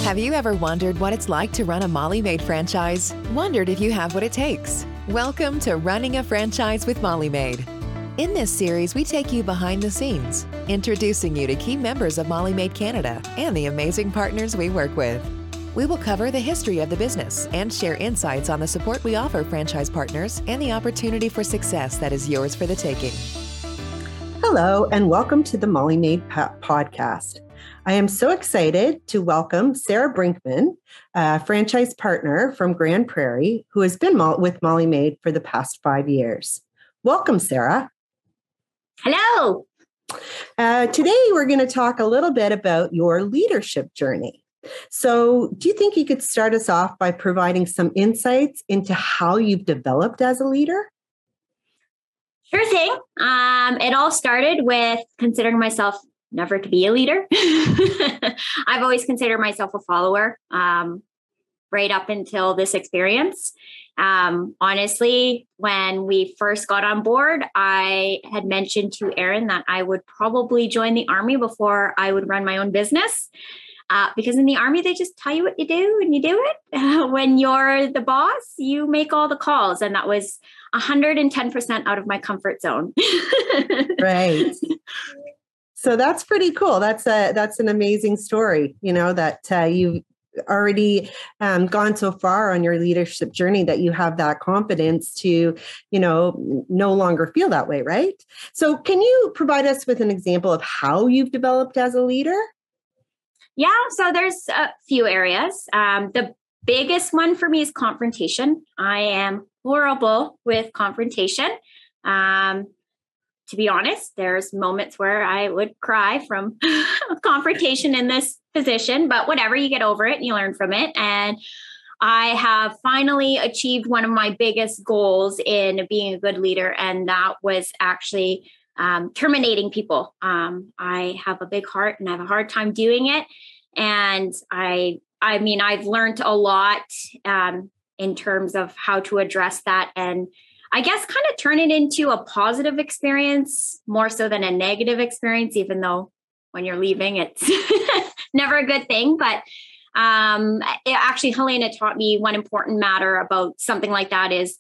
Have you ever wondered what it's like to run a Molly Maid franchise? Wondered if you have what it takes? Welcome to Running a Franchise with Molly Maid. In this series, we take you behind the scenes, introducing you to key members of Molly Maid Canada and the amazing partners we work with. We will cover the history of the business and share insights on the support we offer franchise partners and the opportunity for success that is yours for the taking. Hello, and welcome to the Molly Maid podcast. I am so excited to welcome Sarah Brinkman, a franchise partner from Grande Prairie, who has been with Molly Maid for the past 5 years. Welcome, Sarah. Hello. Today, we're going to talk a little bit about your leadership journey. So do you think you could start us off by providing some insights into how you've developed as a leader? Sure thing. It all started with considering myself never to be a leader. I've always considered myself a follower, right up until this experience. Honestly, when we first got on board, I had mentioned to Aaron that I would probably join the Army before I would run my own business. Because in the Army, they just tell you what you do and you do it. When you're the boss, you make all the calls. And that was 110% out of my comfort zone. Right. So that's pretty cool. That's an amazing story, that you've already gone so far on your leadership journey that you have that confidence to, no longer feel that way, right? So can you provide us with an example of how you've developed as a leader? Yeah, so there's a few areas. The biggest one for me is confrontation. I am horrible with confrontation. To be honest, there's moments where I would cry from confrontation in this position, but whatever, you get over it and you learn from it. And I have finally achieved one of my biggest goals in being a good leader, and that was actually terminating people. I have a big heart and I have a hard time doing it. And I've learned a lot in terms of how to address that. And I guess kind of turn it into a positive experience more so than a negative experience, even though when you're leaving, it's never a good thing. But actually, Helena taught me one important matter about something like that is,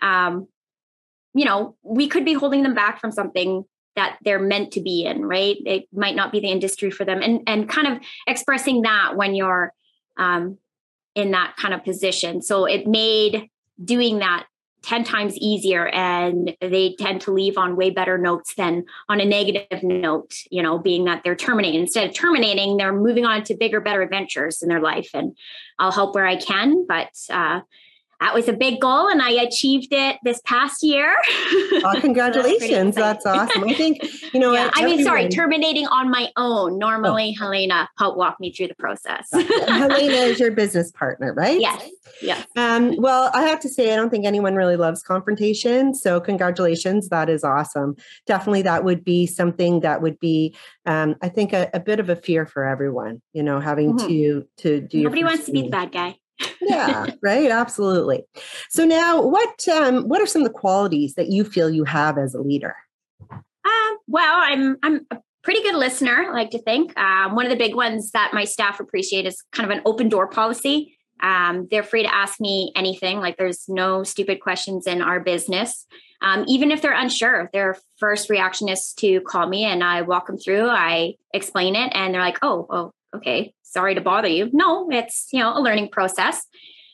we could be holding them back from something that they're meant to be in, right? It might not be the industry for them. And kind of expressing that when you're in that kind of position. So it made doing that 10 times easier, and they tend to leave on way better notes than on a negative note, being that they're terminating. Instead of terminating, they're moving on to bigger, better adventures in their life. And I'll help where I can, but that was a big goal, and I achieved it this past year. Well, congratulations. That's awesome. I think, terminating on my own. Normally, Helena helped walk me through the process. Helena is your business partner, right? Yes. Well, I have to say, I don't think anyone really loves confrontation. So congratulations. That is awesome. Definitely that would be something that would be, I think, a bit of a fear for everyone, having to do. Nobody wants to be the bad guy. Yeah, right. Absolutely. So now what are some of the qualities that you feel you have as a leader? Well, I'm a pretty good listener, I like to think. One of the big ones that my staff appreciate is kind of an open door policy. They're free to ask me anything. Like, there's no stupid questions in our business. Even if they're unsure, their first reaction is to call me, and I walk them through, I explain it, and they're like, oh, okay. Sorry to bother you. No, it's, a learning process.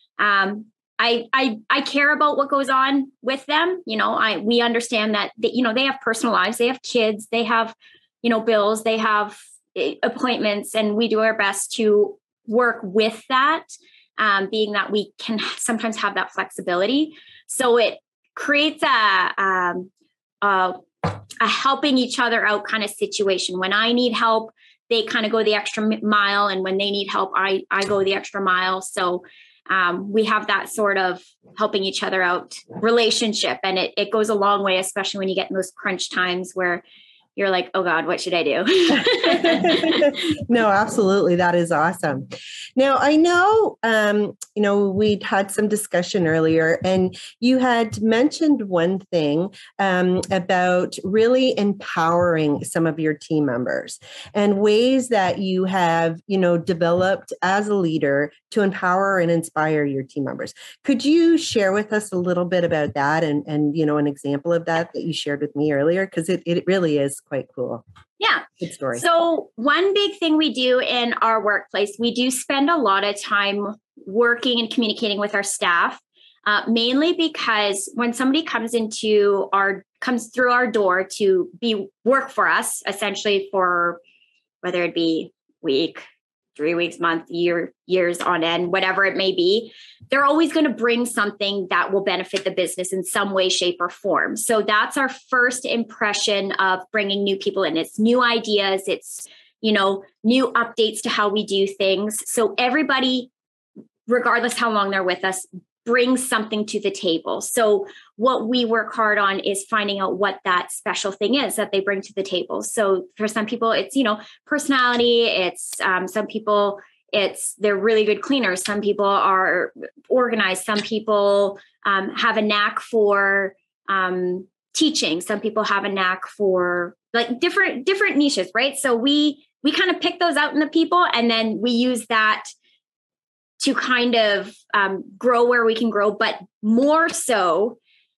I care about what goes on with them. We understand that, they have personal lives, they have kids, they have, bills, they have appointments, and we do our best to work with that, being that we can sometimes have that flexibility. So it creates a helping each other out kind of situation. When I need help, they kind of go the extra mile. And when they need help, I go the extra mile. So we have that sort of helping each other out relationship. And it goes a long way, especially when you get in those crunch times where you're like, oh God, what should I do? No, absolutely. That is awesome. Now, I know, we'd had some discussion earlier, and you had mentioned one thing about really empowering some of your team members and ways that you have, developed as a leader to empower and inspire your team members. Could you share with us a little bit about that and an example of that you shared with me earlier? Because it really is quite cool. Yeah. Good story. So one big thing we do in our workplace, we do spend a lot of time working and communicating with our staff, mainly because when somebody comes through our door to work for us, essentially for whether it be week, 3 weeks, month, years on end, whatever it may be, they're always going to bring something that will benefit the business in some way, shape, or form. So that's our first impression of bringing new people in. It's new ideas. It's, new updates to how we do things. So everybody, regardless how long they're with us, brings something to the table. So what we work hard on is finding out what that special thing is that they bring to the table. So for some people, it's, personality. It's some people, they're really good cleaners. Some people are organized. Some people have a knack for teaching. Some people have a knack for like different niches, right? So we kind of pick those out in the people, and then we use that to kind of grow where we can grow, but more so,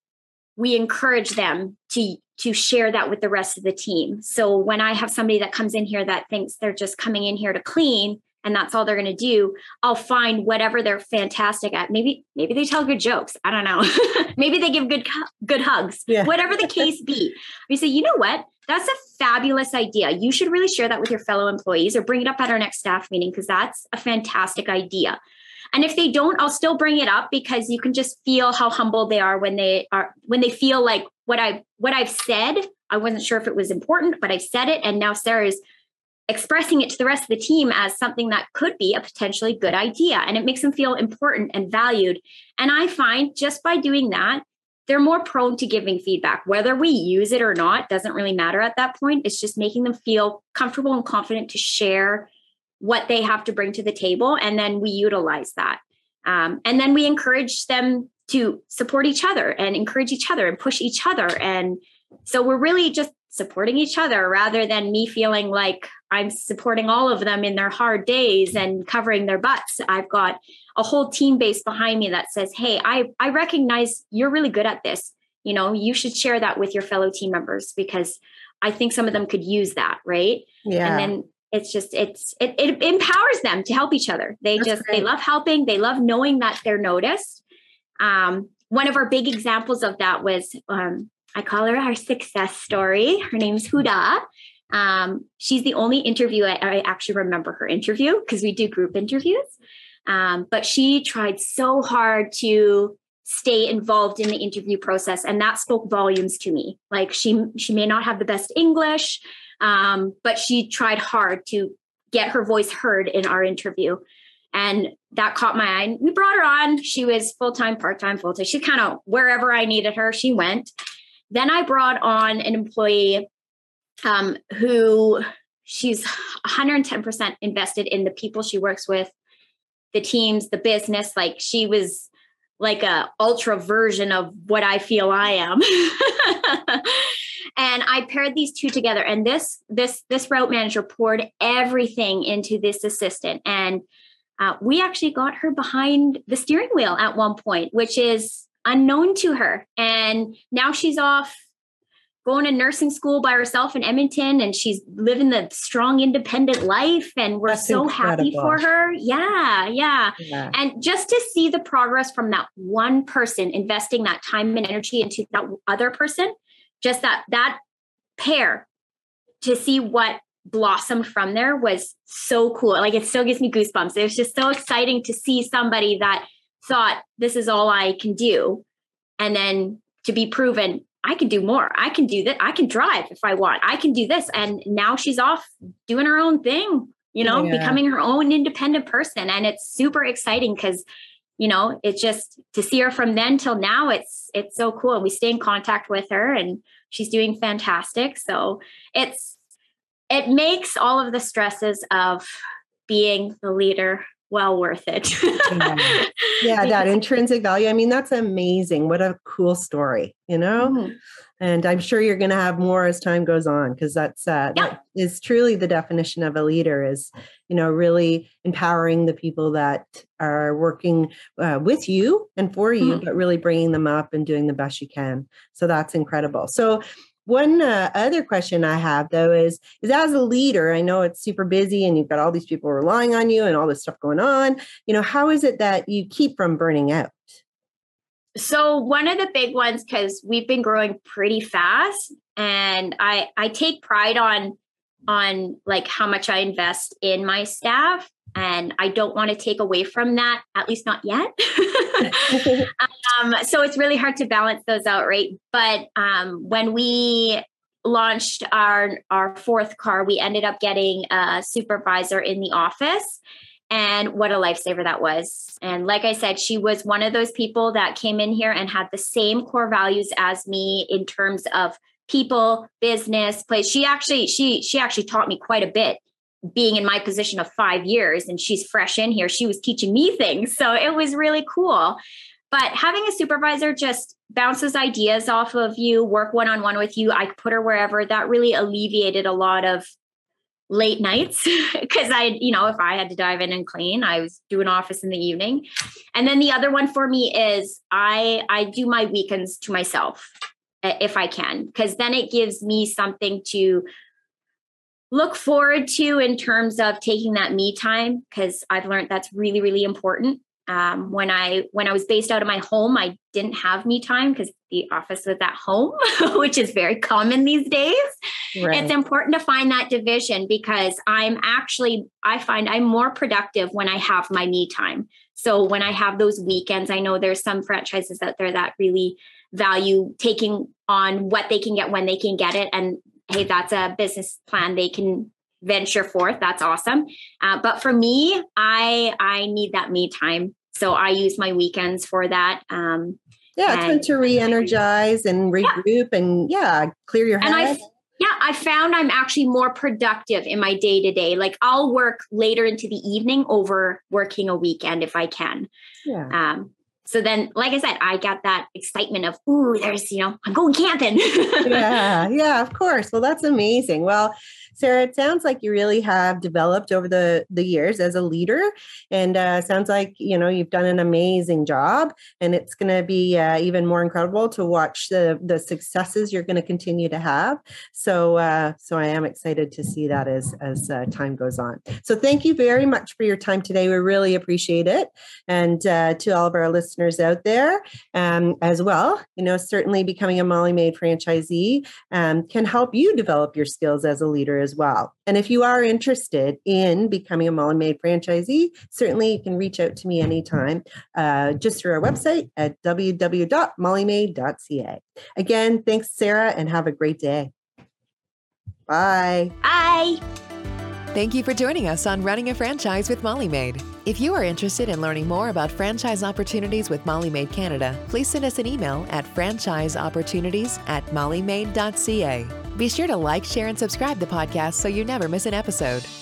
we encourage them to share that with the rest of the team. So when I have somebody that comes in here that thinks they're just coming in here to clean and that's all they're going to do, I'll find whatever they're fantastic at. Maybe they tell good jokes. I don't know. Maybe they give good hugs. Yeah. Whatever the case be. We say, you know what? That's a fabulous idea. You should really share that with your fellow employees or bring it up at our next staff meeting, because that's a fantastic idea. And if they don't, I'll still bring it up, because you can just feel how humble they are when they feel like what I've said, I wasn't sure if it was important, but I've said it. And now Sarah's expressing it to the rest of the team as something that could be a potentially good idea. And it makes them feel important and valued. And I find just by doing that, they're more prone to giving feedback. Whether we use it or not doesn't really matter at that point. It's just making them feel comfortable and confident to share what they have to bring to the table. And then we utilize that. And then we encourage them to support each other and encourage each other and push each other. And so we're really just supporting each other rather than me feeling like I'm supporting all of them in their hard days and covering their butts. I've got a whole team base behind me that says, hey, I recognize you're really good at this. You should share that with your fellow team members, because I think some of them could use that. Right. Yeah. And then it empowers them to help each other. They love helping. They love knowing that they're noticed. One of our big examples of that was, I call her our success story. Her name's Huda. She's the only interview I actually remember her interview, because we do group interviews. But she tried so hard to stay involved in the interview process. And that spoke volumes to me. Like she may not have the best English, but she tried hard to get her voice heard in our interview. And that caught my eye. We brought her on. She was full-time, part-time, full-time. She kind of wherever I needed her, she went. Then I brought on an employee who she's 110% invested in the people she works with, the teams, the business. Like she was like a ultra version of what I feel I am. And I paired these two together, and this route manager poured everything into this assistant. And we actually got her behind the steering wheel at one point, which is unknown to her. And now she's off going to nursing school by herself in Edmonton, and she's living the strong, independent life. And we're so happy for her. Yeah. And just to see the progress from that one person investing that time and energy into that other person, just that pair, to see what blossomed from there was so cool. Like it still gives me goosebumps. It was just so exciting to see somebody that thought this is all I can do. And then to be proven, I can do more. I can do that. I can drive if I want. I can do this. And now she's off doing her own thing, becoming her own independent person. And it's super exciting because, it's just to see her from then till now, it's so cool. We stay in contact with her and she's doing fantastic. So it makes all of the stresses of being the leader well worth it. Yeah, that intrinsic value. I mean, that's amazing. What a cool story, you know? Mm-hmm. And I'm sure you're going to have more as time goes on, because that is truly the definition of a leader, is, you know, really empowering the people that are working with you and for you, but really bringing them up and doing the best you can. So that's incredible. So one other question I have, though, is as a leader, I know it's super busy and you've got all these people relying on you and all this stuff going on. You know, how is it that you keep from burning out? So one of the big ones, because we've been growing pretty fast, and I take pride on like how much I invest in my staff, and I don't want to take away from that, at least not yet. So it's really hard to balance those out, right? But when we launched our fourth car, we ended up getting a supervisor in the office. And what a lifesaver that was. And like I said, she was one of those people that came in here and had the same core values as me in terms of people, business, place. She actually taught me quite a bit, being in my position of 5 years, and she's fresh in here. She was teaching me things. So it was really cool. But having a supervisor just bounces ideas off of you, work one-on-one with you. I could put her wherever. That really alleviated a lot of late nights, because if I had to dive in and clean, I was doing office in the evening. And then the other one for me is I do my weekends to myself if I can, because then it gives me something to look forward to in terms of taking that me time, because I've learned that's really, really important. When I was based out of my home, I didn't have me time because the office was at home, which is very common these days. Right. It's important to find that division, because I find I'm more productive when I have my me time. So when I have those weekends, I know there's some franchises out there that really value taking on what they can get when they can get it. And hey, that's a business plan they can venture forth. That's awesome. But for me, I need that me time. So I use my weekends for that. It's meant to re-energize and regroup and clear your head. I found I'm actually more productive in my day-to-day. Like I'll work later into the evening over working a weekend if I can. Yeah. So then, like I said, I got that excitement of, there's, I'm going camping. Yeah, of course. Well, that's amazing. Well, Sarah, it sounds like you really have developed over the years as a leader, and sounds like, you've done an amazing job, and it's going to be even more incredible to watch the successes you're going to continue to have. So I am excited to see that as time goes on. So thank you very much for your time today. We really appreciate it. And to all of our listeners out there as well, certainly becoming a Molly Maid franchisee can help you develop your skills as a leader as well. And if you are interested in becoming a Molly Maid franchisee, certainly you can reach out to me anytime, just through our website at www.mollymaid.ca. Again, thanks, Sarah, and have a great day. Bye. Bye. Thank you for joining us on Running a Franchise with Molly Maid. If you are interested in learning more about franchise opportunities with Molly Maid Canada, please send us an email at franchiseopportunities@mollymaid.ca. Be sure to like, share, and subscribe the podcast so you never miss an episode.